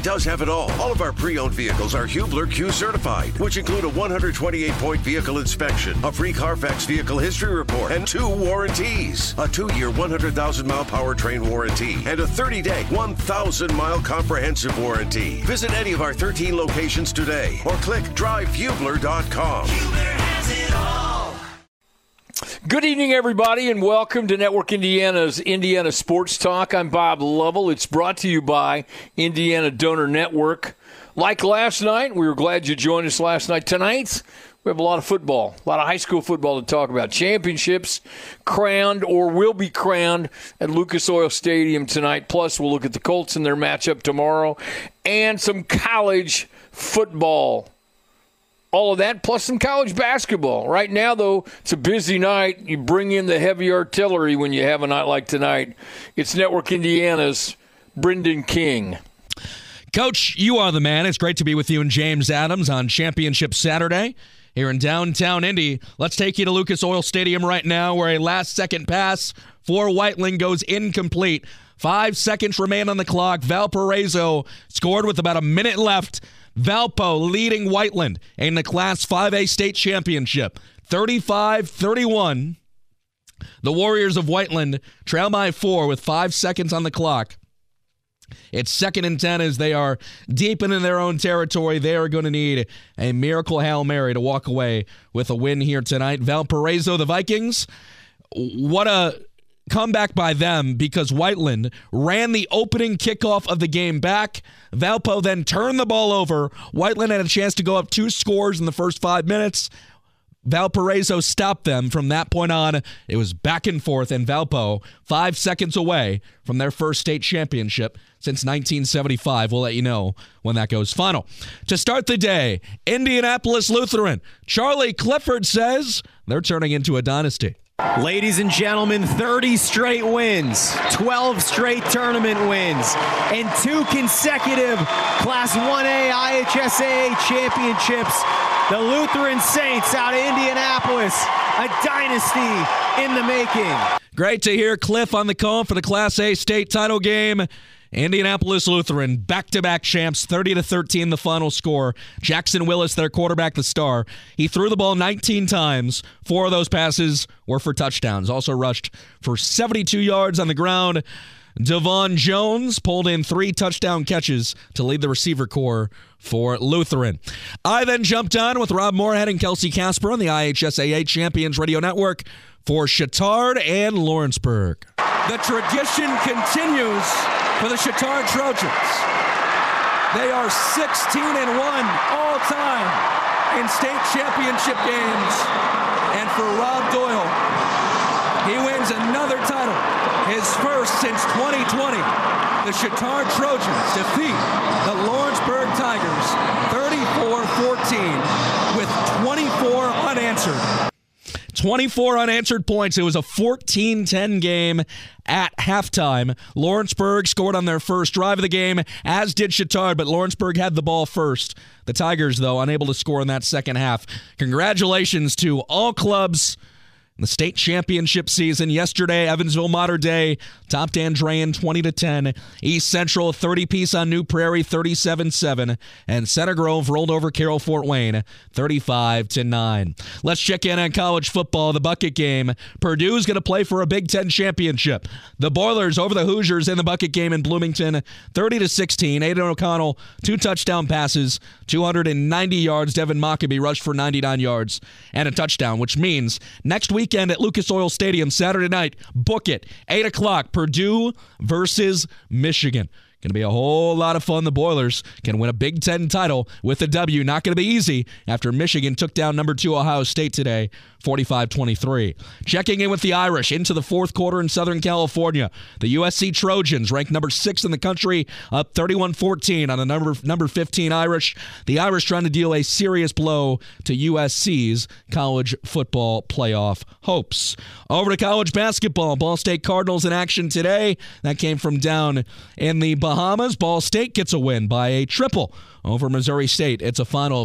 does have it all. All of our pre-owned vehicles are Hubler Q certified, which include a 128-point vehicle inspection, a free Carfax vehicle history report, and 2 warranties. A 2-year, 100,000-mile powertrain warranty, and a 30-day, 1,000-mile comprehensive warranty. Visit any of our 13 locations today, or click drivehubler.com. Hubler has it all. Good evening, everybody, and welcome to Network Indiana's Indiana Sports Talk. I'm Bob Lovell. It's brought to you by Indiana Donor Network. Like last night, we were glad you joined us last night. Tonight, we have a lot of football, a lot of high school football to talk about. Championships crowned or will be crowned at Lucas Oil Stadium tonight. Plus, we'll look at the Colts and their matchup tomorrow and some college football. All of that, plus some college basketball. Right now, though, it's a busy night. You bring in the heavy artillery when you have a night like tonight. It's Network Indiana's Brendan King. Coach, you are the man. It's great to be with you and James Adams on Championship Saturday here in downtown Indy. Let's take you to Lucas Oil Stadium right now, where a last-second pass for Whiteland goes incomplete. 5 seconds remain on the clock. Valparaiso scored with about a minute left. Valpo leading Whiteland in the Class 5A state championship, 35-31. The Warriors of Whiteland trail by 4 with 5 seconds on the clock. It's 2nd and 10 as they are deep into their own territory. They are going to need a miracle Hail Mary to walk away with a win here tonight. Valparaiso, the Vikings, what a comeback by them, because Whiteland ran the opening kickoff of the game back. Valpo then turned the ball over. Whiteland had a chance to go up 2 scores in the first 5 minutes. Valparaiso stopped them. From that point on, it was back and forth, and Valpo 5 seconds away from their first state championship since 1975. We'll let you know when that goes final. To start the day, Indianapolis Lutheran. Charlie Clifford says they're turning into a dynasty. Ladies and gentlemen, 30 straight wins, 12 straight tournament wins, and 2 consecutive Class 1A IHSAA championships. The Lutheran Saints out of Indianapolis, a dynasty in the making. Great to hear Cliff on the call for the Class A state title game. Indianapolis Lutheran, back-to-back champs, 30-13 the final score. Jackson Willis, their quarterback, the star. He threw the ball 19 times. 4 of those passes were for touchdowns. Also rushed for 72 yards on the ground. Devon Jones pulled in 3 touchdown catches to lead the receiver corps for Lutheran. I then jumped on with Rob Moorhead and Kelsey Casper on the IHSAA Champions Radio Network for Chittard and Lawrenceburg. The tradition continues for the Chittard Trojans. They are 16-1 all time in state championship games. And for Rob Doyle, he wins another title, his first since 2020. The Chittard Trojans defeat the Lawrenceburg Tigers 34-14 with 24 unanswered. 24 unanswered points. It was a 14-10 game at halftime. Lawrenceburg scored on their first drive of the game, as did Chittard, but Lawrenceburg had the ball first. The Tigers, though, unable to score in that second half. Congratulations to all clubs in the state championship season. Yesterday, Evansville Mater Dei topped Andrean 20-10. East Central 30-piece on New Prairie 37-7. And Center Grove rolled over Carroll Fort Wayne 35-9. Let's check in on college football. The bucket game. Purdue's going to play for a Big Ten championship. The Boilers over the Hoosiers in the bucket game in Bloomington 30-16. Aidan O'Connell 2 touchdown passes, 290 yards. Devin Mockabee rushed for 99 yards and a touchdown, which means next weekend at Lucas Oil Stadium, Saturday night, book it, 8 o'clock, Purdue versus Michigan. Going to be a whole lot of fun. The Boilers can win a Big Ten title with a W. Not going to be easy after Michigan took down number 2 Ohio State today, 45-23. Checking in with the Irish into the fourth quarter in Southern California. The USC Trojans, ranked number 6 in the country, up 31-14 on the number 15 Irish. The Irish trying to deal a serious blow to USC's college football playoff hopes. Over to college basketball. Ball State Cardinals in action today. That came from down in the Bahamas. Ball State gets a win by a triple over Missouri State. It's a final of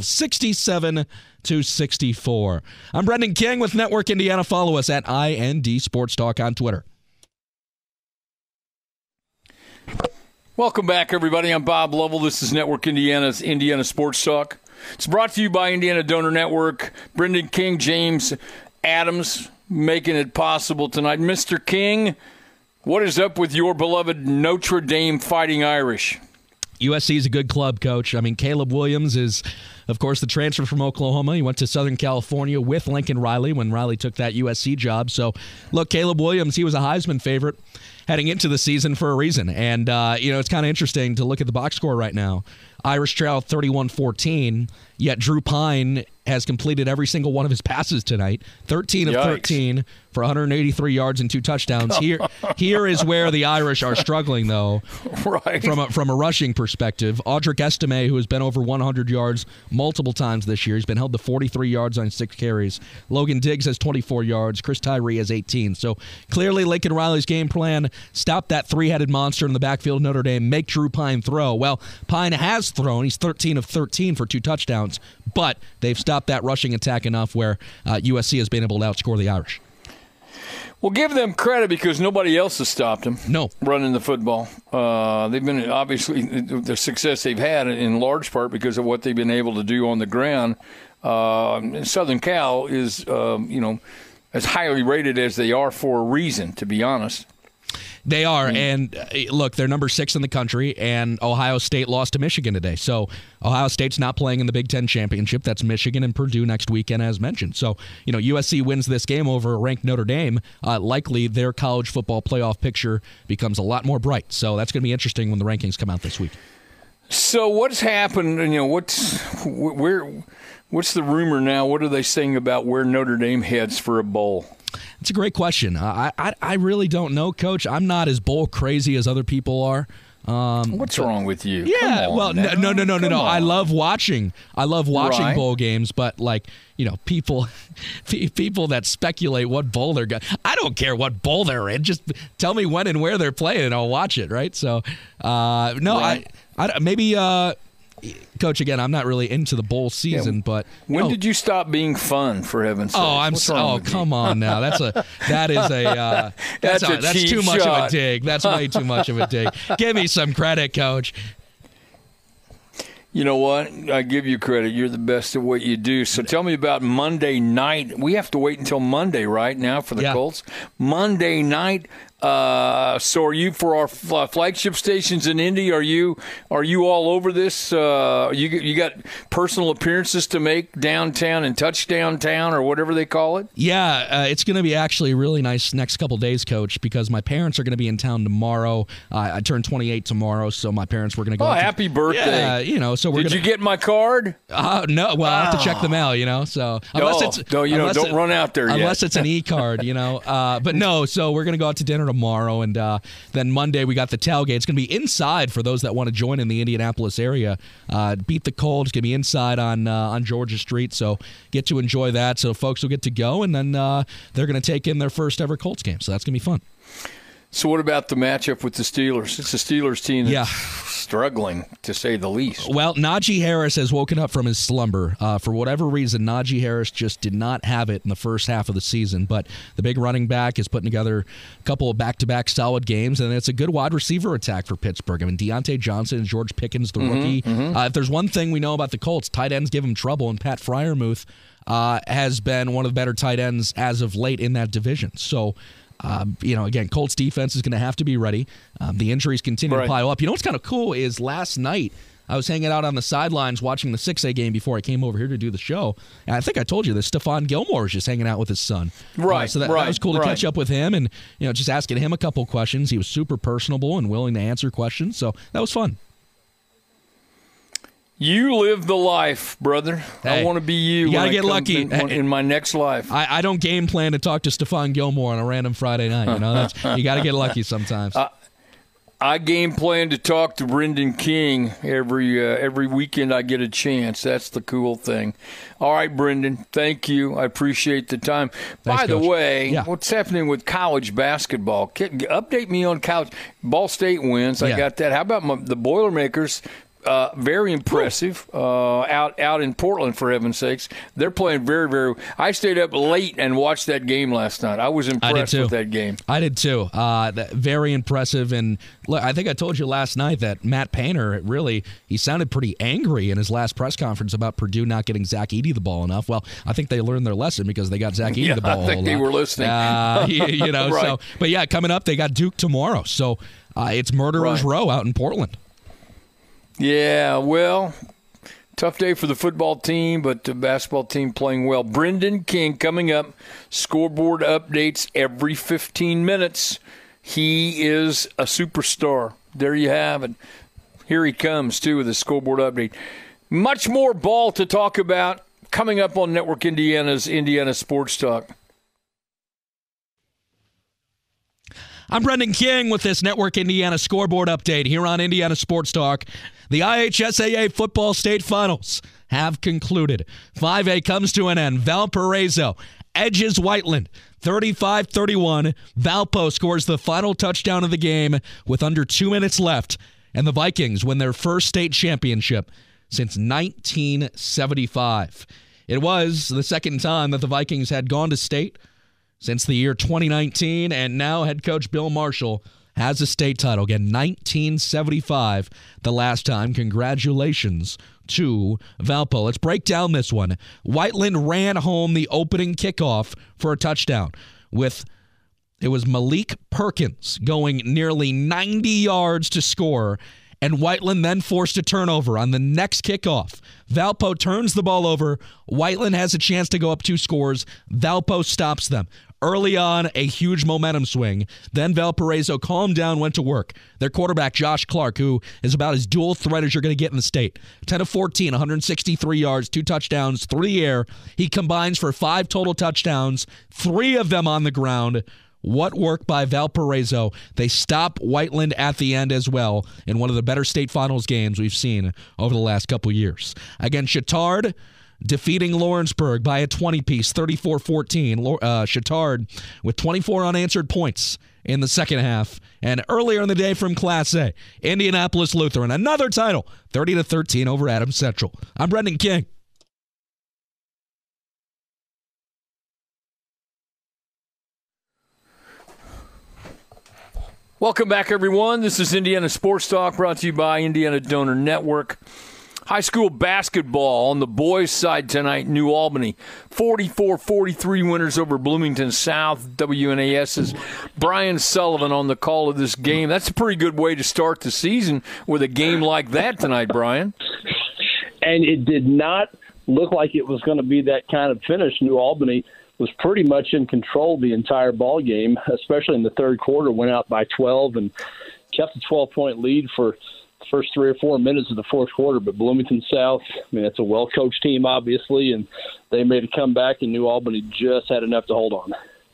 67-64. I'm Brendan King with Network Indiana. Follow us at IND Sports Talk on Twitter. Welcome back, everybody. I'm Bob Lovell. This is Network Indiana's Indiana Sports Talk. It's brought to you by Indiana Donor Network. Brendan King, James Adams making it possible tonight. Mr. King, what is up with your beloved Notre Dame Fighting Irish? USC is a good club, Coach. I mean, Caleb Williams is, of course, the transfer from Oklahoma. He went to Southern California with Lincoln Riley when Riley took that USC job. So, look, Caleb Williams, he was a Heisman favorite heading into the season for a reason. And, it's kind of interesting to look at the box score right now. Irish trail 31-14, yet Drew Pine has completed every single one of his passes tonight. 13 of 13 for 183 yards and 2 touchdowns. Here is where the Irish are struggling, though, right? From a rushing perspective. Audric Estime, who has been over 100 yards multiple times this year, he's been held to 43 yards on 6 carries. Logan Diggs has 24 yards. Chris Tyree has 18. So clearly Lincoln Riley's game plan, stop that three-headed monster in the backfield of Notre Dame, make Drew Pine throw. Well, Pine has thrown. He's 13 of 13 for 2 touchdowns, but they've stopped that rushing attack enough where USC has been able to outscore the Irish. Well, give them credit because nobody else has stopped them. No. Running the football. They've been, obviously, the success they've had in large part because of what they've been able to do on the ground. Southern Cal is, as highly rated as they are for a reason, to be honest. They are, and look, they're number 6 in the country, and Ohio State lost to Michigan today. So Ohio State's not playing in the Big Ten Championship. That's Michigan and Purdue next weekend, as mentioned. So, USC wins this game over a ranked Notre Dame. Likely their college football playoff picture becomes a lot more bright. So that's going to be interesting when the rankings come out this week. So what's happened, what's the rumor now? What are they saying about where Notre Dame heads for a bowl? It's a great question. I really don't know, Coach. I'm not as bowl crazy as other people are. What's wrong with you? Yeah, well, no. I love watching Right. bowl games, but people that speculate what bowl they're going. I don't care what bowl they're in. Just tell me when and where they're playing, and I'll watch it. Right? So, Right. I maybe. Coach, again, I'm not really into the bowl season, but when did you stop being fun? For heaven's sake! Come on now. That's cheap too much shot. of a dig. That's way too much of a dig. Give me some credit, Coach. You know what? I give you credit. You're the best at what you do. So tell me about Monday night. We have to wait until Monday, right, now for the Colts? Monday night. So are you for our flagship stations in Indy? Are you all over this? You got personal appearances to make downtown and touchdown town or whatever they call it? Yeah, it's going to be actually really nice next couple days, Coach, because my parents are going to be in town tomorrow. I turn 28 tomorrow, so my parents were going to go. Oh, happy birthday! Yeah, so we're. Did you get my card? No. Well, I have to check the mail. So don't run out there yet. Unless it's an e-card, But no, so we're going to go out to dinner tomorrow, and then Monday we got the tailgate. It's going to be inside for those that want to join in the Indianapolis area. Beat the Cold. It's going to be inside on Georgia Street, so get to enjoy that. So folks will get to go, and then they're going to take in their first ever Colts game. So that's going to be fun. So what about the matchup with the Steelers? It's a Steelers team that's struggling, to say the least. Well, Najee Harris has woken up from his slumber. For whatever reason, Najee Harris just did not have it in the first half of the season. But the big running back is putting together a couple of back-to-back solid games, and it's a good wide receiver attack for Pittsburgh. I mean, Deontay Johnson and George Pickens, the rookie. If there's one thing we know about the Colts, tight ends give them trouble, and Pat Freiermuth has been one of the better tight ends as of late in that division. So, again, Colts defense is going to have to be ready. The injuries continue to pile up. What's kind of cool is last night I was hanging out on the sidelines watching the 6A game before I came over here to do the show. And I think I told you this. Stephon Gilmore was just hanging out with his son. Right. So that was cool to catch up with him and, just asking him a couple questions. He was super personable and willing to answer questions. So that was fun. You live the life, brother. Hey, I want to be you. You gotta when get lucky in my next life. I don't game plan to talk to Stephon Gilmore on a random Friday night. You got to get lucky sometimes. I game plan to talk to Brendan King every weekend I get a chance. That's the cool thing. All right, Brendan, thank you. I appreciate the time. Thanks, By the Coach. way, what's happening with college basketball? Update me on college. Ball State wins. I got that. How about the Boilermakers? very impressive out in Portland, for heaven's sakes. They're playing very, very – I stayed up late and watched that game last night. I was impressed with that game. I did too. Very impressive. And look, I think I told you last night that Matt Painter, he sounded pretty angry in his last press conference about Purdue not getting Zach Edey the ball enough. Well, I think they learned their lesson because they got Zach Edey the ball a whole lot. I think they were listening. Right. So, but yeah, coming up, they got Duke tomorrow. So it's Murderers Row out in Portland. Yeah, well, tough day for the football team, but the basketball team playing well. Brendan King coming up. Scoreboard updates every 15 minutes. He is a superstar. There you have it. Here he comes, too, with a scoreboard update. Much more ball to talk about coming up on Network Indiana's Indiana Sports Talk. I'm Brendan King with this Network Indiana scoreboard update here on Indiana Sports Talk. The IHSAA Football State Finals have concluded. 5A comes to an end. Valparaiso edges Whiteland 35-31. Valpo scores the final touchdown of the game with under 2 minutes left, and the Vikings win their first state championship since 1975. It was the second time that the Vikings had gone to state since the year 2019, and now head coach Bill Marshall has a state title. Again, 1975 the last time. Congratulations to Valpo. Let's break down this one. Whiteland ran home the opening kickoff for a touchdown it was Malik Perkins going nearly 90 yards to score, and Whiteland then forced a turnover on the next kickoff. Valpo turns the ball over. Whiteland has a chance to go up 2 scores. Valpo stops them. Early on, a huge momentum swing. Then Valparaiso calmed down, went to work. Their quarterback, Josh Clark, who is about as dual threat as you're going to get in the state. 10 of 14, 163 yards, 2 touchdowns through the air. He combines for 5 total touchdowns, 3 of them on the ground. What work by Valparaiso. They stop Whiteland at the end as well in one of the better state finals games we've seen over the last couple years. Again, Chittard defeating Lawrenceburg by a 20-piece, 34-14. Chittard with 24 unanswered points in the second half. And earlier in the day from Class A, Indianapolis Lutheran, another title, 30-13 over Adams Central. I'm Brendan King. Welcome back, everyone. This is Indiana Sports Talk, brought to you by Indiana Donor Network. High school basketball on the boys' side tonight, New Albany. 44-43 winners over Bloomington South. WNAS's Brian Sullivan on the call of this game. That's a pretty good way to start the season with a game like that tonight, Brian. And it did not look like it was going to be that kind of finish. New Albany was pretty much in control the entire ball game, especially in the third quarter, went out by 12 and kept a 12-point lead for the first 3 or 4 minutes of the fourth quarter. But Bloomington South, it's a well-coached team, obviously, and they made a comeback, and New Albany just had enough to hold on.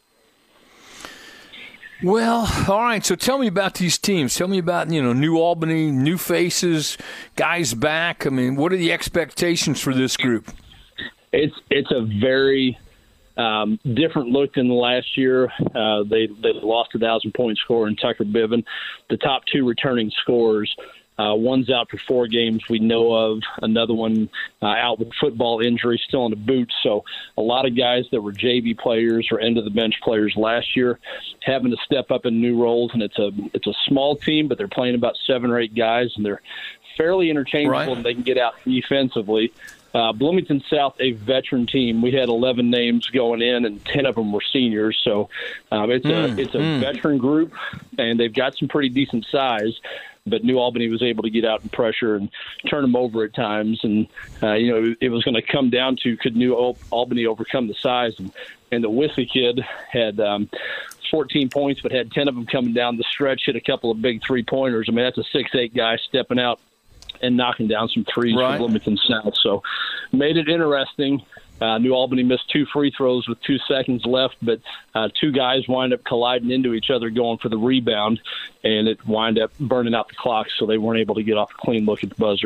Well, all right, so tell me about these teams. Tell me about, New Albany, new faces, guys back. What are the expectations for this group? It's a very different look than the last year. They lost a 1,000-point scorer in Tucker Biven. The top 2 returning scorers, one's out for 4 games we know of, another one out with football injury, still in the boot. So a lot of guys that were JV players or end-of-the-bench players last year having to step up in new roles, and it's a small team, but they're playing about 7 or 8 guys, and they're fairly interchangeable, right, and they can get out defensively. Bloomington South, a veteran team. We had 11 names going in, and 10 of them were seniors. So it's a veteran group, and they've got some pretty decent size. But New Albany was able to get out and pressure and turn them over at times. And, it was going to come down to could New Albany overcome the size. And the Wissy kid had 14 points, but had 10 of them coming down the stretch, hit a couple of big three-pointers. That's a 6'8" guy stepping out and knocking down some threes for Bloomington South. So made it interesting. New Albany missed 2 free throws with 2 seconds left, but 2 guys wind up colliding into each other going for the rebound, and it wind up burning out the clock, so they weren't able to get off a clean look at the buzzer.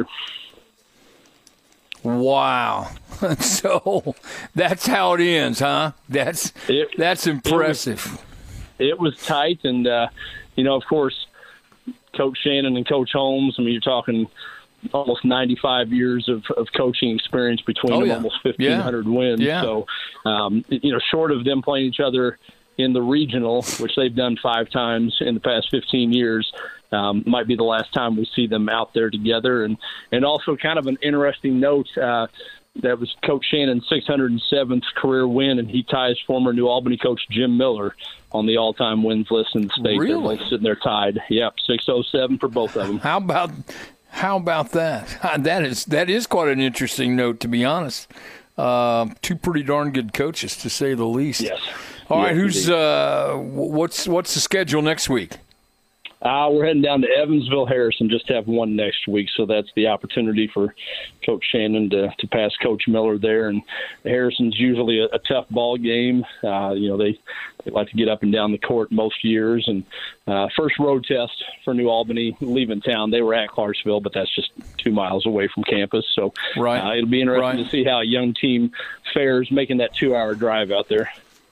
Wow. So that's how it ends, huh? That's impressive. It was tight, and, of course, Coach Shannon and Coach Holmes, you're talking almost 95 years of coaching experience between them, almost 1,500 wins. Yeah. So, short of them playing each other in the regional, which they've done 5 times in the past 15 years, might be the last time we see them out there together. And also kind of an interesting note, that was Coach Shannon's 607th career win, and he ties former New Albany coach Jim Miller on the all-time wins list in the state. Really? They're both sitting there tied. Yep, 607 for both of them. How about that? That is quite an interesting note, to be honest. 2 pretty darn good coaches, to say the least. Yes. All right, yes, what's the schedule next week? We're heading down to Evansville, Harrison, just have one next week, so that's the opportunity for Coach Shannon to pass Coach Miller there. And Harrison's usually a tough ball game. They like to get up and down the court most years. And first road test for New Albany, leaving town. They were at Clarksville, but that's just 2 miles away from campus. So it'll be interesting to see how a young team fares making that 2-hour drive out there.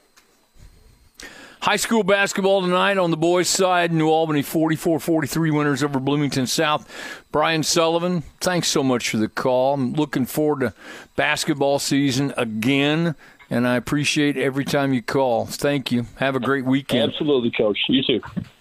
High school basketball tonight on the boys' side. New Albany 44-43 winners over Bloomington South. Brian Sullivan, thanks so much for the call. I'm looking forward to basketball season again, and I appreciate every time you call. Thank you. Have a great weekend. Absolutely, Coach. You too.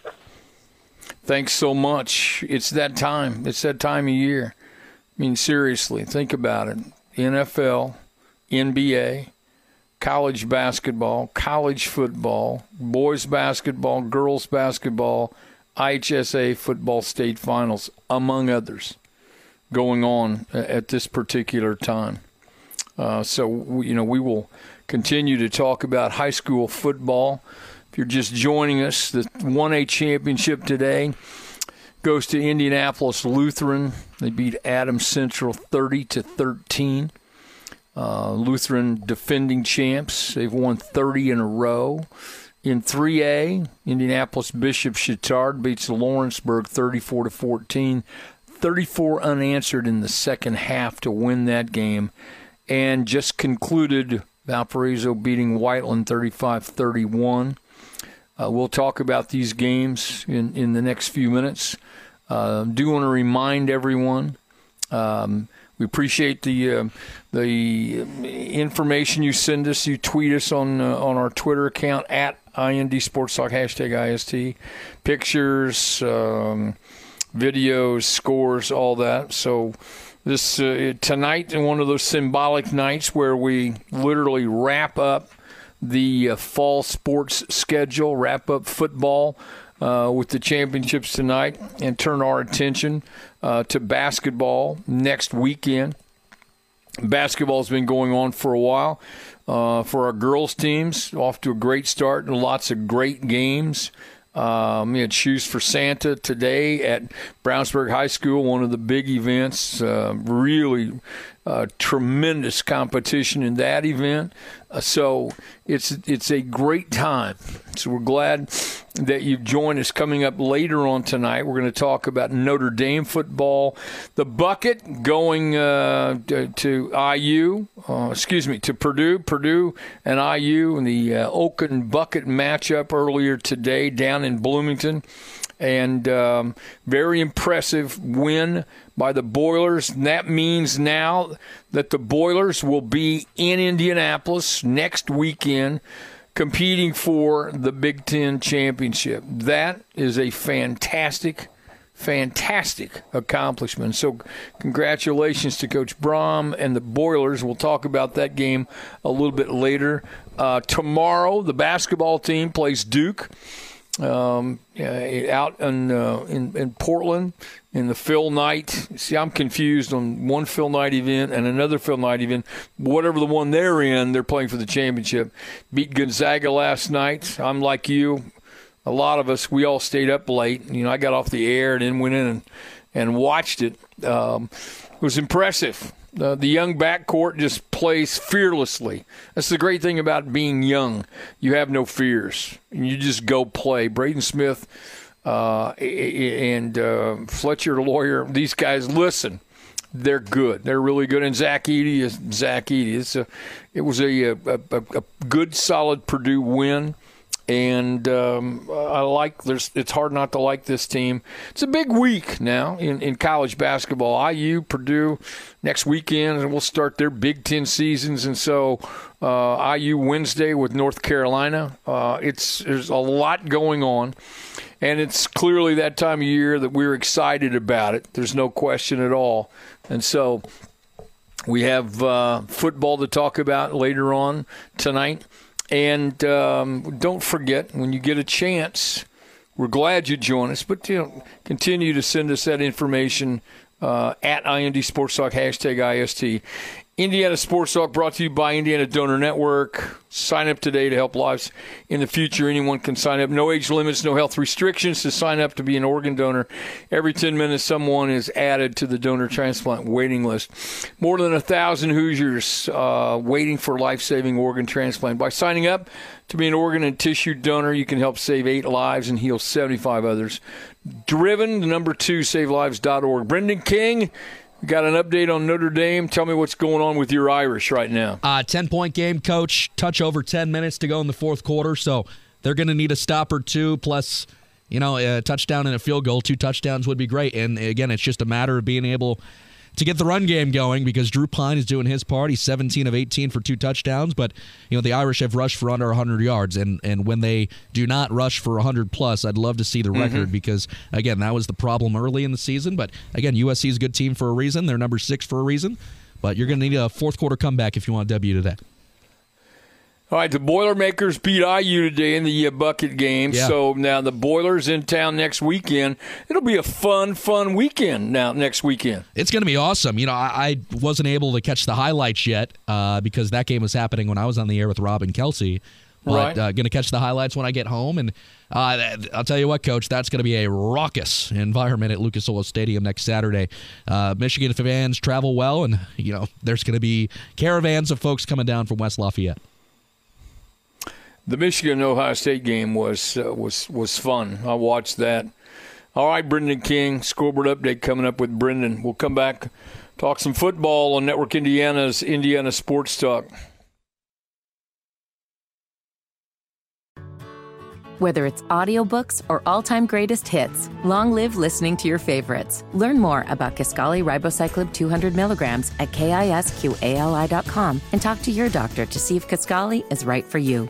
Thanks so much. It's that time. It's that time of year. I mean, seriously, think about it. NFL, NBA, college basketball, college football, boys basketball, girls basketball, IHSA football state finals, among others, going on at this particular time. So we will continue to talk about high school football. If you're just joining us, the 1A championship today goes to Indianapolis Lutheran. They beat Adams Central 30-13. Lutheran defending champs. They've won 30 in a row. In 3A, Indianapolis Bishop Chatard beats Lawrenceburg 34-14. 34 unanswered in the second half to win that game. And just concluded Valparaiso beating Whiteland 35-31. We'll talk about these games in the next few minutes. Do want to remind everyone, we appreciate the information you send us. You tweet us on our Twitter account at IND Sports Talk, #IST. Pictures, videos, scores, all that. So this tonight, one of those symbolic nights where we literally wrap up the fall sports schedule, wrap up football with the championships tonight, and turn our attention to basketball next weekend. Basketball's been going on for a while. For our girls teams, off to a great start and lots of great games. We had Shoes for Santa today at Brownsburg High School, one of the big events. Really tremendous competition in that event. So it's a great time. So we're glad that you've joined us. Coming up later on tonight, we're going to talk about Notre Dame football. The Bucket going to IU, to Purdue and IU, and the Oaken Bucket matchup earlier today down in Bloomington. And very impressive win by the Boilers. And that means now that the Boilers will be in Indianapolis next weekend competing for the Big Ten championship. That is a fantastic accomplishment. So congratulations to Coach Brom and the Boilers. We'll talk about that game a little bit later. Tomorrow, the basketball team plays Duke. Out in Portland in the Phil Knight. See, I'm confused on one Phil Knight event and another Phil Knight event. Whatever the one they're in, they're playing for the championship. Beat Gonzaga last night. I'm like you. A lot of us, we all stayed up late. I got off the air and then went in and watched it. It was impressive. The young backcourt just plays fearlessly. That's the great thing about being young. You have no fears. You just go play. Braden Smith and Fletcher Lawyer, these guys, listen, they're good. They're really good. And Zach Edey is Zach Edey. It was a good, solid Purdue win. And it's hard not to like this team. It's a big week now in college basketball. IU, Purdue next weekend, and we'll start their Big Ten seasons. And so IU Wednesday with North Carolina. There's a lot going on. And it's clearly that time of year that we're excited about it. There's no question at all. And so we have football to talk about later on tonight. And don't forget, when you get a chance, we're glad you join us, but continue to send us that information at IND Sports Talk, #IST. Indiana Sports Talk brought to you by Indiana Donor Network. Sign up today to help lives in the future. Anyone can sign up. No age limits, no health restrictions to sign up to be an organ donor. Every 10 minutes, someone is added to the donor transplant waiting list. More than 1,000 Hoosiers waiting for life-saving organ transplant. By signing up to be an organ and tissue donor, you can help save 8 lives and heal 75 others. Driven, the number 2, SaveLives.org. Brendan King, got an update on Notre Dame. Tell me what's going on with your Irish right now. 10-point game, Coach. Touch over 10 minutes to go in the fourth quarter, so they're going to need a stop or two, plus, a touchdown and a field goal. 2 touchdowns would be great. And, again, it's just a matter of being able to get the run game going because Drew Pine is doing his part. He's 17 of 18 for 2 touchdowns, but the Irish have rushed for under 100 yards, and when they do not rush for 100-plus, I'd love to see the record because, again, that was the problem early in the season. But, again, USC is a good team for a reason. They're number 6 for a reason, but you're going to need a fourth-quarter comeback if you want a W today. All right, the Boilermakers beat IU today in the bucket game. Yeah. So now the Boilers in town next weekend. It'll be a fun weekend now next weekend. It's going to be awesome. I wasn't able to catch the highlights yet because that game was happening when I was on the air with Rob and Kelsey. But going to catch the highlights when I get home. And I'll tell you what, Coach, that's going to be a raucous environment at Lucas Oil Stadium next Saturday. Michigan fans travel well, and there's going to be caravans of folks coming down from West Lafayette. The Michigan-Ohio State game was fun. I watched that. All right, Brendan King, scoreboard update coming up with Brendan. We'll come back, talk some football on Network Indiana's Indiana Sports Talk. Whether it's audiobooks or all-time greatest hits, long live listening to your favorites. Learn more about Kisqali Ribociclib 200 milligrams at KISQALI.com and talk to your doctor to see if Kisqali is right for you.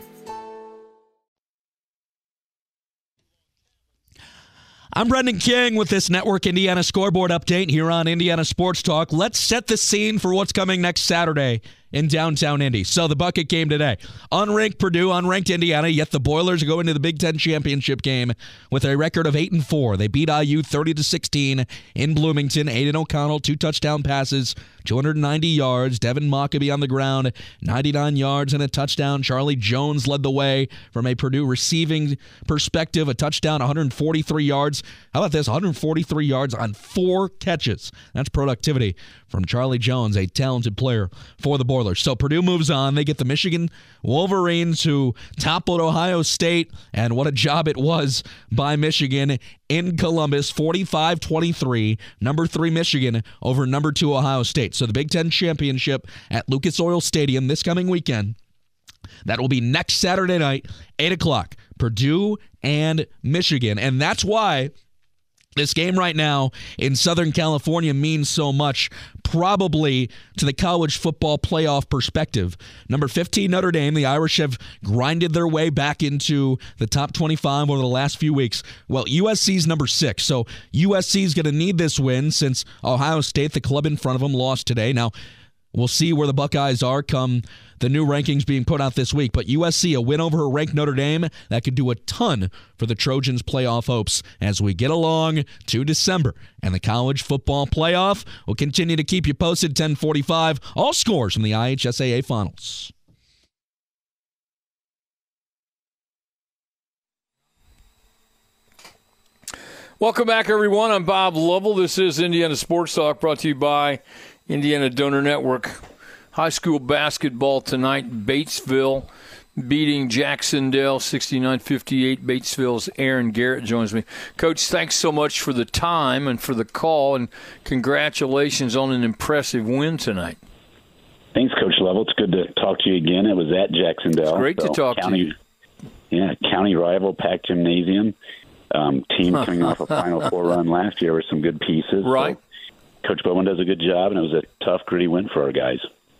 I'm Brendan King with this Network Indiana scoreboard update here on Indiana Sports Talk. Let's set the scene for what's coming next Saturday in downtown Indy. So the bucket game today. Unranked Purdue, unranked Indiana, yet the Boilers go into the Big Ten championship game with a record of 8-4. They beat IU 30-16 in Bloomington. Aiden O'Connell, 2 touchdown passes, 290 yards. Devin Mockabee on the ground, 99 yards and a touchdown. Charlie Jones led the way from a Purdue receiving perspective, a touchdown, 143 yards. How about this? 143 yards on 4 catches. That's productivity from Charlie Jones, a talented player for the Boilers. So Purdue moves on. They get the Michigan Wolverines, who toppled Ohio State, and what a job it was by Michigan in Columbus, 45-23, number 3 Michigan over number 2 Ohio State. So the Big Ten championship at Lucas Oil Stadium this coming weekend. That will be next Saturday night, 8 o'clock, Purdue and Michigan. And that's why this game right now in Southern California means so much, probably to the college football playoff perspective. Number 15, Notre Dame. The Irish have grinded their way back into the top 25 over the last few weeks. Well, USC's number 6, so USC's going to need this win since Ohio State, the club in front of them, lost today. Now, we'll see where the Buckeyes are come the new rankings being put out this week. But USC, a win over a ranked Notre Dame, that could do a ton for the Trojans' playoff hopes as we get along to December. And the college football playoff will continue to keep you posted. 10:45, all scores from the IHSAA finals. Welcome back, everyone. I'm Bob Lovell. This is Indiana Sports Talk, brought to you by Indiana Donor Network. High school basketball tonight, Batesville beating Jacksonville 69-58. Batesville's Aaron Garrett joins me. Coach, thanks so much for the time and for the call, and congratulations on an impressive win tonight. Thanks, Coach Lovell. It's good to talk to you again. It was at Jacksonville. It's great to talk to you. Yeah, county rival, packed gymnasium. Team coming off a Final Four run last year with some good pieces. Right. So Coach Bowman does a good job, and it was a tough, gritty win for our guys.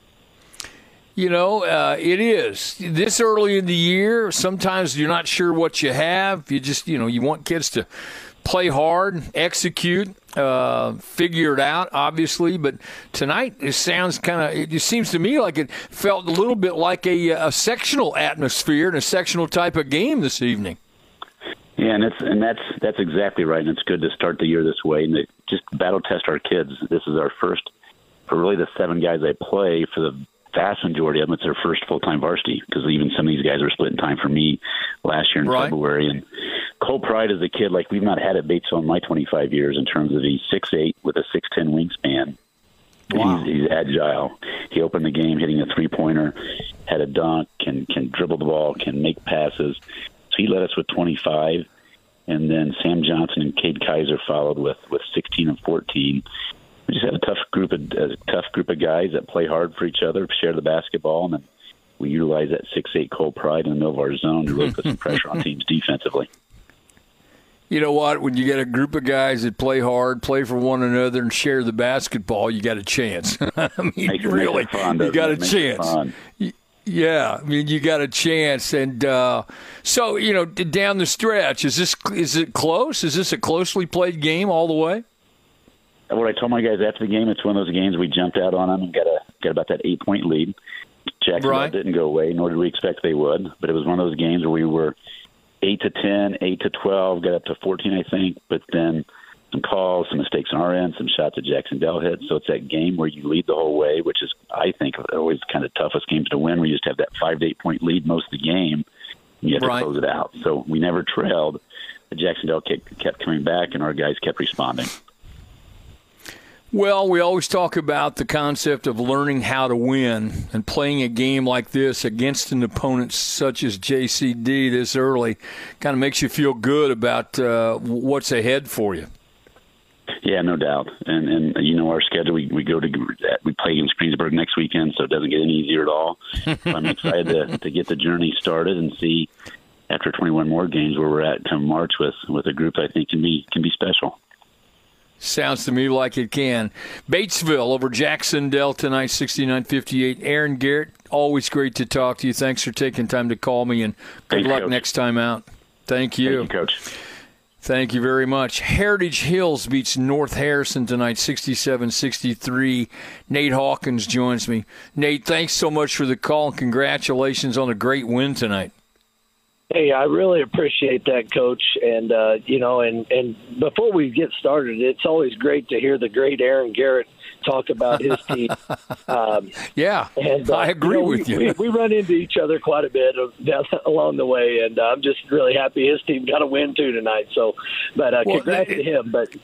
You know, it is. This early in the year, sometimes you're not sure what you have. You just, you want kids to play hard, execute, figure it out, obviously. But tonight, it just seems to me like it felt a little bit like a sectional atmosphere and a sectional type of game this evening. Yeah, and that's exactly right. And it's good to start the year this way and to just battle test our kids. This is our first, for really the 7 guys I play, for the vast majority of them, it's their first full-time varsity, because even some of these guys were splitting time for me last year in February. And Cole Pride is a kid like we've not had at Batesville in my 25 years in terms of he's 6'8" with a 6'10" wingspan. Wow. He's agile. He opened the game hitting a three-pointer, had a dunk, can dribble the ball, can make passes. So he led us with 25. And then Sam Johnson and Cade Kaiser followed with 16 and 14. We just have a tough group of guys that play hard for each other, share the basketball, and then we utilize that 6'8" Cole Pride in the middle of our zone to really put some pressure on teams defensively. You know what? When you get a group of guys that play hard, play for one another, and share the basketball, you got a chance. I mean, really, you got a chance. Yeah, I mean, you got a chance. And so, down the stretch, is it close? Is this a closely played game all the way? What I told my guys after the game, it's one of those games we jumped out on them and got about that 8-point lead. Jacksonville didn't go away, nor did we expect they would. But it was one of those games where we were 8-10, 8-12, got up to 14, I think. But then some calls, some mistakes on our end, some shots that Jacksonville hit. So it's that game where you lead the whole way, which is, I think, always kind of toughest games to win, where you just have that 5 to 8 point lead most of the game, and you have to close it out. So we never trailed. The Jacksonville kept coming back, and our guys kept responding. Well, we always talk about the concept of learning how to win, and playing a game like this against an opponent such as JCD this early kind of makes you feel good about what's ahead for you. Yeah, no doubt. And our schedule, we play against Greensburg next weekend, so it doesn't get any easier at all. So I'm excited to get the journey started and see, after 21 more games, where we're at come March with a group I think can be special. Sounds to me like it can. Batesville over Jacksonville tonight, 69-58. Aaron Garrett, always great to talk to you. Thanks for taking time to call me, and good luck, Coach, next time out. Thank you. Thank you, Coach. Thank you very much. Heritage Hills beats North Harrison tonight, 67-63. Nate Hawkins joins me. Nate, thanks so much for the call, and congratulations on a great win tonight. Hey, I really appreciate that, Coach. And, and before we get started, it's always great to hear the great Aaron Garrett talk about his team. Yeah, and, I agree with you. We run into each other quite a bit along the way, and I'm just really happy his team got a win, too, tonight. So, congrats to him. But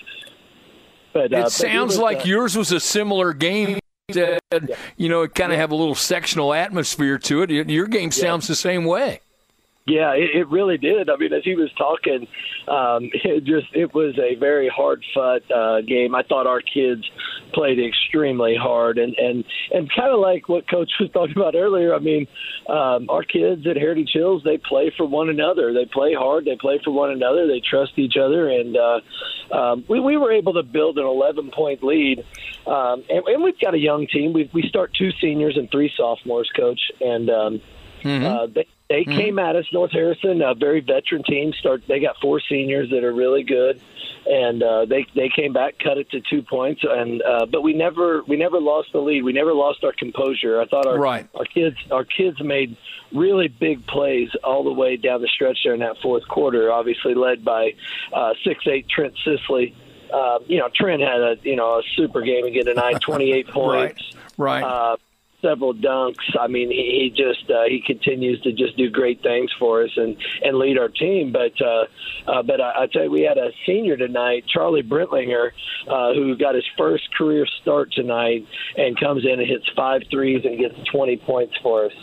it sounds like yours was a similar game. It kind of have a little sectional atmosphere to it. Your game sounds the same way. Yeah, it really did. I mean, as he was talking, it was a very hard-fought game. I thought our kids played extremely hard, and kind of like what Coach was talking about earlier. I mean, our kids at Heritage Hills, they play for one another. They play hard. They play for one another. They trust each other, and we were able to build an 11-point lead. And we've got a young team. We start 2 seniors and 3 sophomores, Coach, and They came at us, North Harrison, a very veteran team. They got 4 seniors that are really good, and they came back, cut it to 2 points, and but we never lost the lead. We never lost our composure. I thought our kids made really big plays all the way down the stretch there in that fourth quarter. Obviously led by 6'8" Trent Sisley. Trent had a super game again tonight, 28 points. Right. Several dunks. I mean, he continues to just do great things for us and lead our team. But I tell you, we had a senior tonight, Charlie Brentlinger, who got his first career start tonight and comes in and hits 5 threes and gets 20 points for us.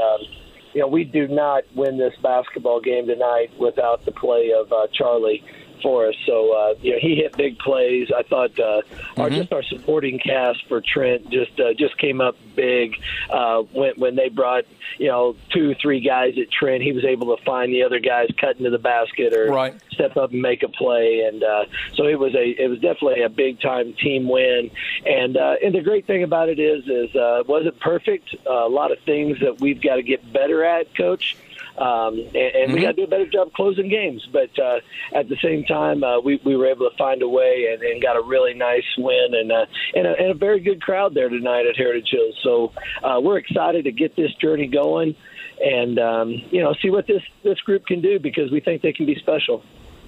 And we do not win this basketball game tonight without the play of Charlie. for us. So he hit big plays. I thought our supporting cast for Trent just came up big when they brought 2-3 guys at Trent. He was able to find the other guys cut into the basket or step up and make a play, and so it was definitely a big time team win. And the great thing about it is it wasn't perfect. A lot of things that we've got to get better at, Coach. And we got to do a better job closing games. But at the same time, we were able to find a way and got a really nice win and a very good crowd there tonight at Heritage Hills. So we're excited to get this journey going and, see what this group can do because we think they can be special.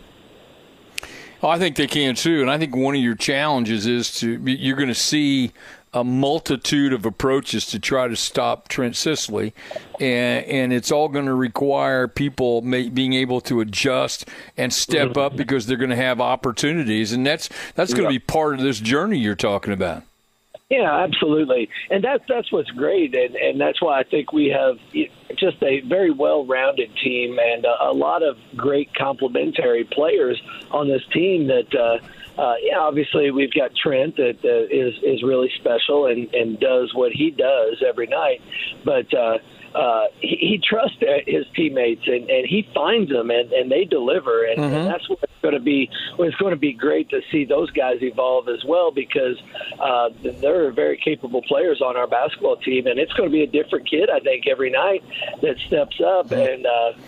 Well, I think they can too. And I think one of your challenges is you're going to see a multitude of approaches to try to stop Trent Sisley, and it's all going to require people being able to adjust and step up because they're going to have opportunities, and that's going to be part of this journey you're talking about. Yeah, absolutely, and that's what's great, and that's why I think we have just a very well-rounded team and a lot of great complementary players on this team that. Obviously we've got Trent that is really special and does what he does every night, but he trusts his teammates and he finds them and they deliver, and that's what's going to be. It's going to be great to see those guys evolve as well because they're very capable players on our basketball team, and it's going to be a different kid I think every night that steps up and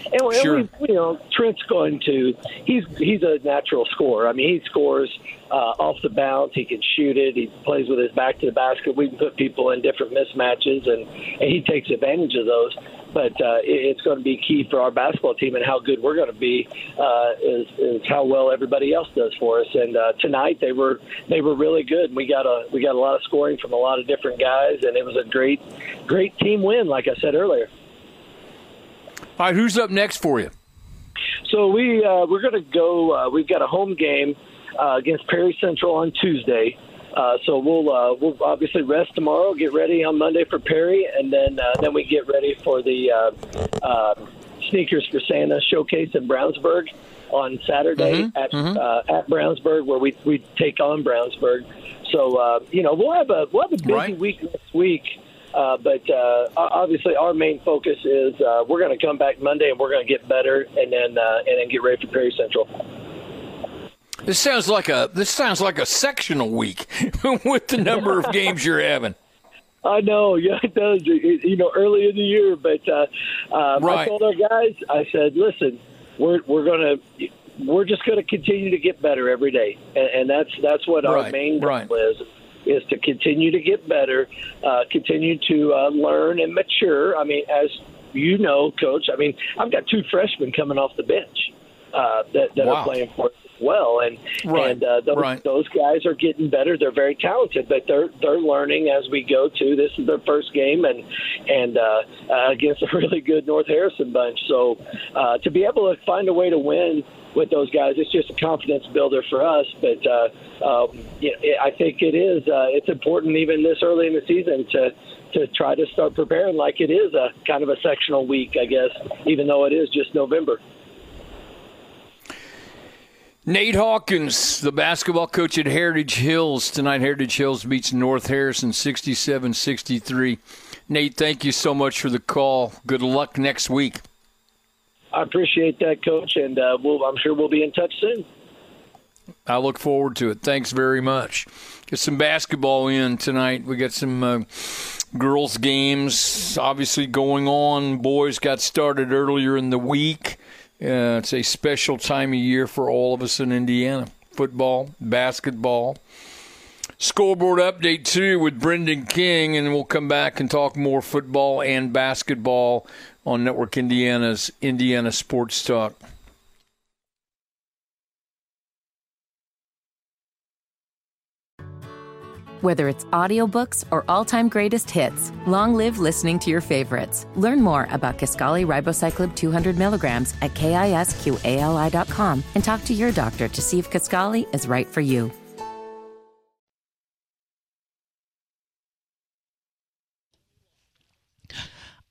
Trent's going to he's a natural scorer. I mean he scores off the bounce. He can shoot it. He plays with his back to the basket. We can put people in different mismatches, and he takes advantage of those. But it's going to be key for our basketball team and how good we're going to be is how well everybody else does for us. And tonight they were really good. We got a lot of scoring from a lot of different guys, and it was a great team win, like I said earlier. All right, who's up next for you? So we're going to go. We've got a home game against Perry Central on Tuesday. So we'll obviously rest tomorrow, get ready on Monday for Perry, and then we get ready for the Sneakers for Santa showcase in Brownsburg on Saturday at Brownsburg, where we take on Brownsburg. So we'll have a busy week next week. But obviously, our main focus is we're going to come back Monday and we're going to get better, and then get ready for Perry Central. This sounds like a sectional week with the number of games you're having. I know, yeah, it does. Early in the year, but I told our guys, I said, listen, we're just going to continue to get better every day, and that's what our main goal is to continue to get better, continue to learn and mature. I mean, as you know, Coach, I mean, I've got 2 freshmen coming off the bench that are playing for us as well, and those guys are getting better. They're very talented, but they're learning as we go too. This is their first game, and against a really good North Harrison bunch. So to be able to find a way to win with those guys, it's just a confidence builder for us. But I think it is. It's important even this early in the season to try to start preparing like it is a kind of a sectional week, I guess, even though it is just November. Nate Hawkins, the basketball coach at Heritage Hills. Tonight, Heritage Hills beats North Harrison 67-63. Nate, thank you so much for the call. Good luck next week. I appreciate that, Coach, and I'm sure we'll be in touch soon. I look forward to it. Thanks very much. Get some basketball in tonight. We got some girls' games obviously going on. Boys got started earlier in the week. It's a special time of year for all of us in Indiana. Football, basketball. Scoreboard update, too, with Brendan King, and we'll come back and talk more football and basketball on Network Indiana's Indiana Sports Talk. Whether it's audiobooks or all-time greatest hits, long live listening to your favorites. Learn more about Kisqali Ribociclib 200 milligrams at KISQALI.com and talk to your doctor to see if Kisqali is right for you.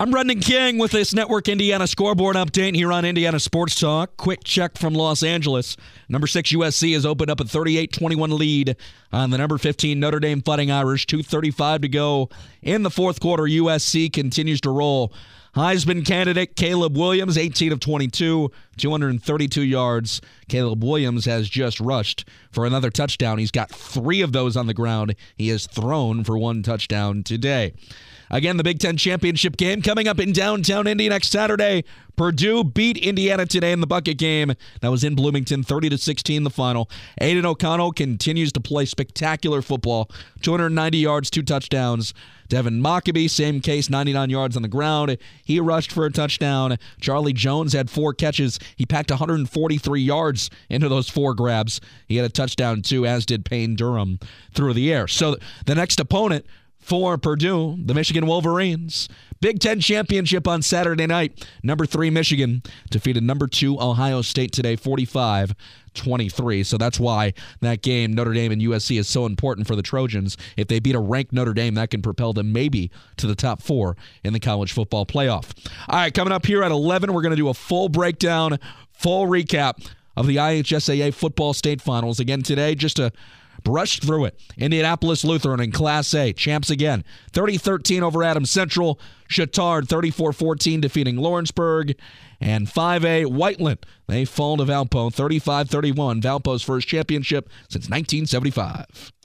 I'm Brendan King with this Network Indiana scoreboard update here on Indiana Sports Talk. Quick check from Los Angeles. Number 6 USC has opened up a 38-21 lead on the number 15 Notre Dame Fighting Irish. 2:35 to go in the fourth quarter. USC continues to roll. Heisman candidate Caleb Williams, 18 of 22, 232 yards. Caleb Williams has just rushed for another touchdown. He's got 3 of those on the ground. He has thrown for 1 touchdown today. Again, the Big Ten Championship game coming up in downtown Indy next Saturday. Purdue beat Indiana today in the bucket game. That was in Bloomington, 30-16 the final. Aiden O'Connell continues to play spectacular football. 290 yards, 2 touchdowns. Devin Mockabee, same case, 99 yards on the ground. He rushed for a touchdown. Charlie Jones had 4 catches. He packed 143 yards into those 4 grabs. He had a touchdown too, as did Payne Durham through the air. So the next opponent for Purdue, the Michigan Wolverines. Big Ten Championship on Saturday night. Number 3 Michigan defeated number 2 Ohio State today, 45-23. So that's why that game, Notre Dame and USC, is so important for the Trojans. If they beat a ranked Notre Dame, that can propel them maybe to the top 4 in the college football playoff. All right, coming up here at 11, we're going to do a full breakdown, full recap of the IHSAA football state finals. Again today, just to brush through it. Indianapolis Lutheran in Class A, champs again. 30-13 over Adams Central. Chittard 34-14 defeating Lawrenceburg. And 5A Whiteland, they fall to Valpo 35-31. Valpo's first championship since 1975.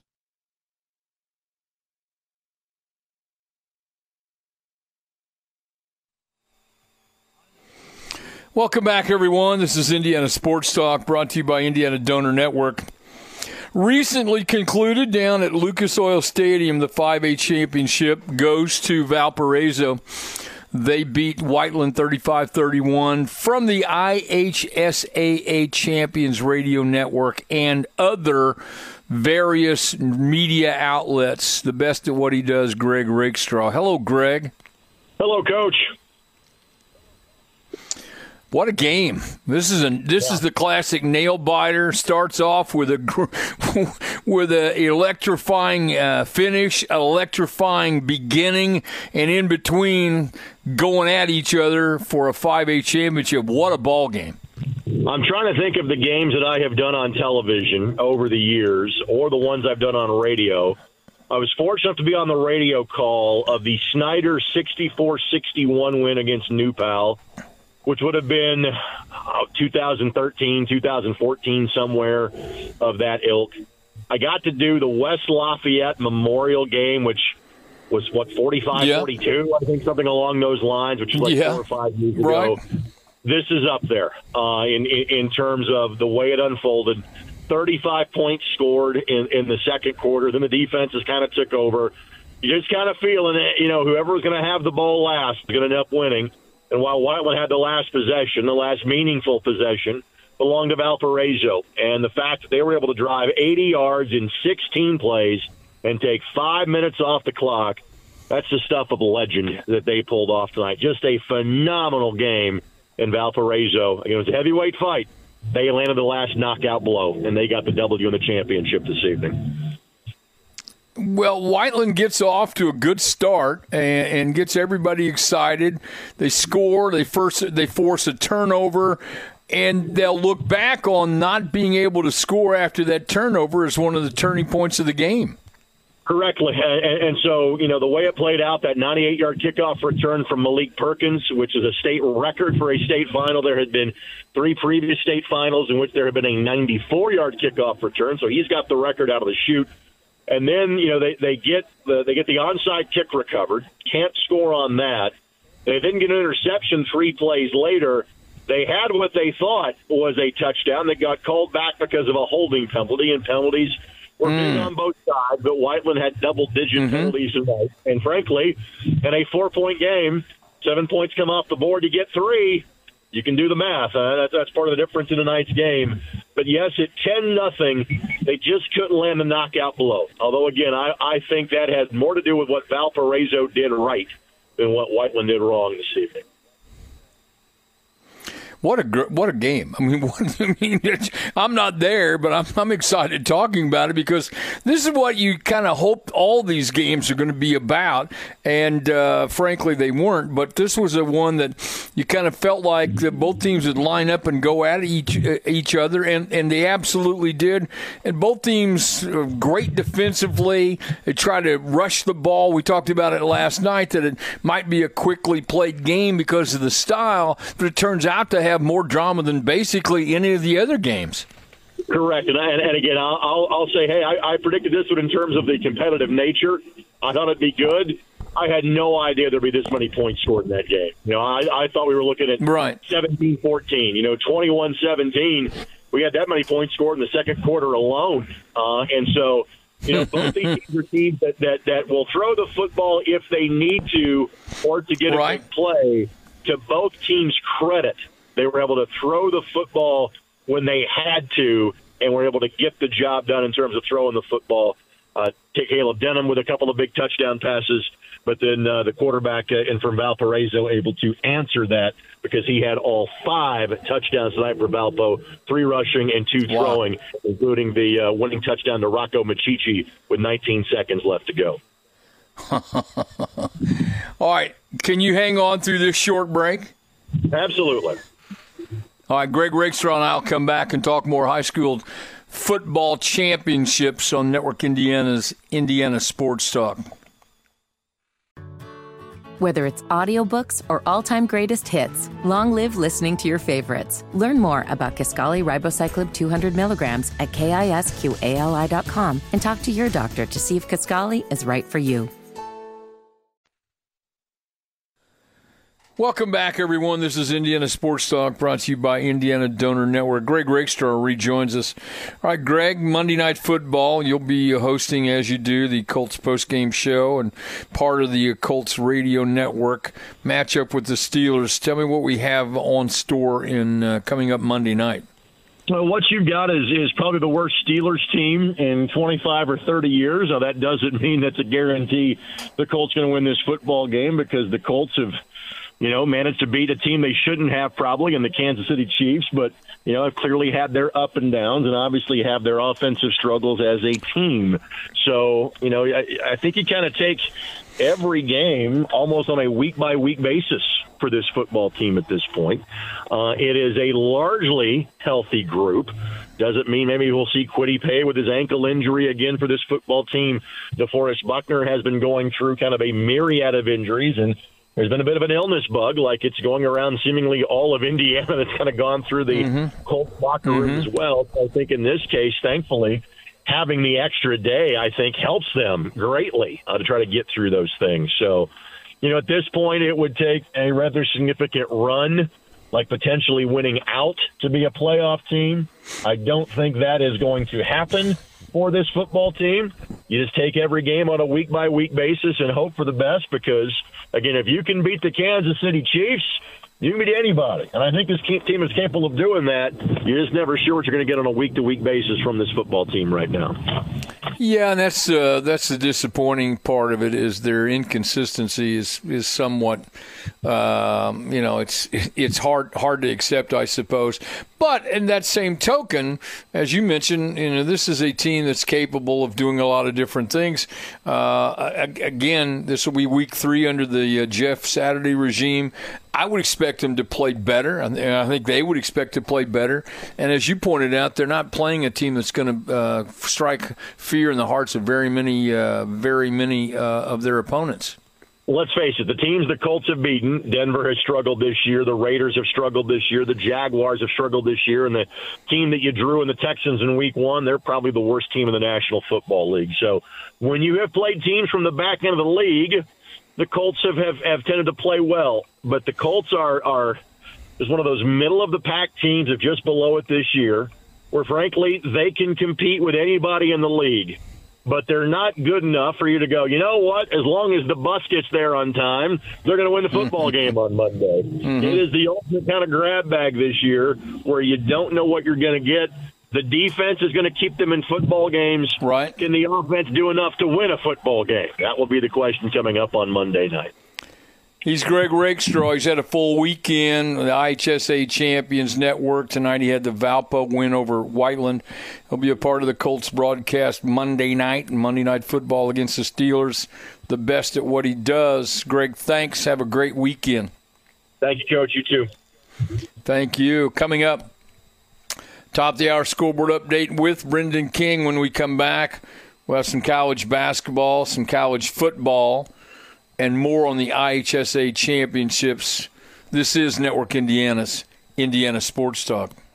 Welcome back, everyone. This is Indiana Sports Talk, brought to you by Indiana Donor Network. Recently concluded down at Lucas Oil Stadium, the 5A championship goes to Valparaiso. They beat Whiteland 35-31 from the IHSAA Champions Radio Network and other various media outlets. The best at what he does, Greg Rakestraw. Hello, Greg. Hello, Coach. What a game. This is the classic nail biter. Starts off with a electrifying finish, electrifying beginning, and in between going at each other for a 5A championship. What a ball game. I'm trying to think of the games that I have done on television over the years or the ones I've done on radio. I was fortunate enough to be on the radio call of the Snyder 64-61 win against New Pal, which would have been 2013, 2014, somewhere of that ilk. I got to do the West Lafayette Memorial game, which was, 45-42, I think, something along those lines, which was 4 or 5 years ago. This is up there in terms of the way it unfolded. 35 points scored in the second quarter. Then the defenses kind of took over. You just kind of feeling it, whoever was going to have the ball last is going to end up winning. And while Whiteland had the last possession, the last meaningful possession, belonged to Valparaiso. And the fact that they were able to drive 80 yards in 16 plays and take 5 minutes off the clock, that's the stuff of a legend that they pulled off tonight. Just a phenomenal game in Valparaiso. It was a heavyweight fight. They landed the last knockout blow, and they got the W in the championship this evening. Well, Whiteland gets off to a good start and gets everybody excited. They score, they force a turnover, and they'll look back on not being able to score after that turnover as one of the turning points of the game. Correctly. And so, the way it played out, that 98-yard kickoff return from Malik Perkins, which is a state record for a state final. There had been 3 previous state finals in which there had been a 94-yard kickoff return, so he's got the record out of the chute. And then, they get the onside kick recovered, can't score on that. They didn't get an interception 3 plays later. They had what they thought was a touchdown that got called back because of a holding penalty, and penalties were big on both sides, but Whiteland had double-digit penalties tonight. And frankly, in a 4-point game, 7 points come off the board, you get 3. You can do the math. That's part of the difference in tonight's game. But, yes, at 10-0, they just couldn't land the knockout blow. Although, again, I think that has more to do with what Valparaiso did right than what Whiteland did wrong this evening. What a game! I mean, I'm not there, but I'm excited talking about it because this is what you kind of hope all these games are going to be about. And frankly, they weren't. But this was a one that you kind of felt like both teams would line up and go at each other, and they absolutely did. And both teams great defensively. They tried to rush the ball. We talked about it last night that it might be a quickly played game because of the style, but it turns out to have more drama than basically any of the other games. Correct. And again, I'll say, hey, I predicted this one in terms of the competitive nature. I thought it'd be good. I had no idea there'd be this many points scored in that game. I thought we were looking at 17-14, 21-17. We had that many points scored in the second quarter alone. And so, both these teams are teams that will throw the football if they need to or to get a big play. To both teams' credit, they were able to throw the football when they had to and were able to get the job done in terms of throwing the football. Caleb Denham with a couple of big touchdown passes, but then the quarterback from Valparaiso able to answer that because he had all 5 touchdowns tonight for Valpo, 3 rushing and 2 throwing, including the winning touchdown to Rocco Machichi with 19 seconds left to go. All right. Can you hang on through this short break? Absolutely. All right. Greg Rakestraw and I'll come back and talk more high school football championships on Network Indiana's Indiana Sports Talk. Whether it's audiobooks or all-time greatest hits, long live listening to your favorites. Learn more about Kisqali Ribociclib 200 milligrams at KISQALI.com and talk to your doctor to see if Kisqali is right for you. Welcome back, everyone. This is Indiana Sports Talk, brought to you by Indiana Donor Network. Greg Rakestraw rejoins us. All right, Greg, Monday Night Football. You'll be hosting, as you do, the Colts postgame show and part of the Colts radio network matchup with the Steelers. Tell me what we have on store in coming up Monday night. Well, what you've got is probably the worst Steelers team in 25 or 30 years. Now, that doesn't mean that's a guarantee the Colts going to win this football game because the Colts have managed to beat a team they shouldn't have probably in the Kansas City Chiefs, but, have clearly had their up and downs and obviously have their offensive struggles as a team. So, I think you kind of take every game almost on a week-by-week basis for this football team at this point. It is a largely healthy group. Doesn't mean maybe we'll see Kwity Paye with his ankle injury again for this football team. DeForest Buckner has been going through kind of a myriad of injuries, and there's been a bit of an illness bug, like it's going around seemingly all of Indiana that's kind of gone through the Colts locker room as well. So I think in this case, thankfully, having the extra day, I think, helps them greatly to try to get through those things. So, at this point, it would take a rather significant run, like potentially winning out to be a playoff team. I don't think that is going to happen for this football team. You just take every game on a week-by-week basis and hope for the best because, again, if you can beat the Kansas City Chiefs, you can beat anybody. And I think this team is capable of doing that. You're just never sure what you're going to get on a week-to-week basis from this football team right now. Yeah, and that's the disappointing part of it is their inconsistency is somewhat, it's hard to accept, I suppose. But in that same token, as you mentioned, this is a team that's capable of doing a lot of different things. Again, this will be week 3 under the Jeff Saturday regime. I would expect them to play better. I think they would expect to play better. And as you pointed out, they're not playing a team that's going to strike fear in the hearts of very many of their opponents. Let's face it, the teams the Colts have beaten, Denver has struggled this year, the Raiders have struggled this year, the Jaguars have struggled this year, and the team that you drew in the Texans in week 1, they're probably the worst team in the National Football League. So when you have played teams from the back end of the league, the Colts have tended to play well. But the Colts are one of those middle-of-the-pack teams of just below it this year, where, frankly, they can compete with anybody in the league. But they're not good enough for you to go, you know what, as long as the bus gets there on time, they're going to win the football game on Monday. It is the ultimate kind of grab bag this year where you don't know what you're going to get. The defense is going to keep them in football games. Right. Can the offense do enough to win a football game? That will be the question coming up on Monday night. He's Greg Rakestraw. He's had a full weekend. The IHSA Champions Network. Tonight he had the Valpo win over Whiteland. He'll be a part of the Colts broadcast Monday night and Monday Night Football against the Steelers. The best at what he does. Greg, thanks. Have a great weekend. Thank you, Coach. You too. Thank you. Coming up, top of the hour scoreboard update with Brendan King. When we come back, we'll have some college basketball, some college football, and more on the IHSA championships. This is Network Indiana's Indiana Sports Talk.